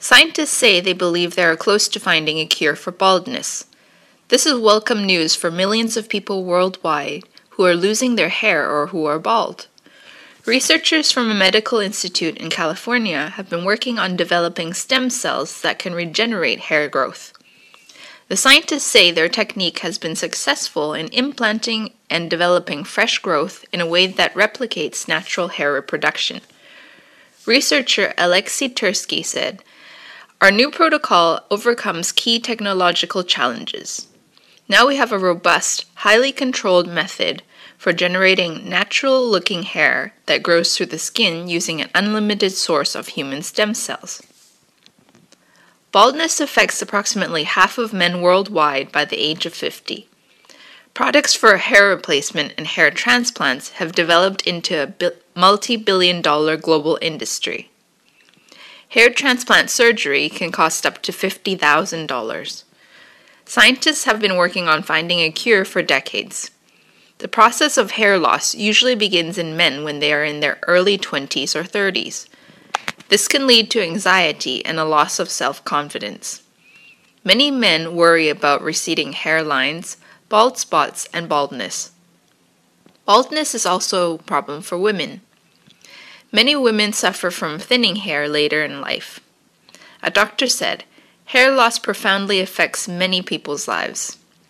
Scientists say they believe they are close to finding a cure for baldness. This is welcome news for millions of people worldwide who are losing their hair or who are bald. Researchers from a medical institute in California have been working on developing stem cells that can regenerate hair growth. The scientists say their technique has been successful in implanting and developing fresh growth in a way that replicates natural hair reproduction. Researcher Alexei Tursky said, "Our new protocol overcomes key technological challenges. Now we have a robust, highly controlled method for generating natural-looking hair that grows through the skin using an unlimited source of human stem cells." Baldness affects approximately half of men worldwide by the age of 50. Products for hair replacement and hair transplants have developed into a multi-billion-dollar global industry. Hair transplant surgery can cost up to $50,000. Scientists have been working on finding a cure for decades. The process of hair loss usually begins in men when they are in their early 20s or 30s. This can lead to anxiety and a loss of self-confidence. Many men worry about receding hairlines, bald spots, and baldness. Baldness is also a problem for women. Many women suffer from thinning hair later in life. A doctor said, "Hair loss profoundly affects many people's lives.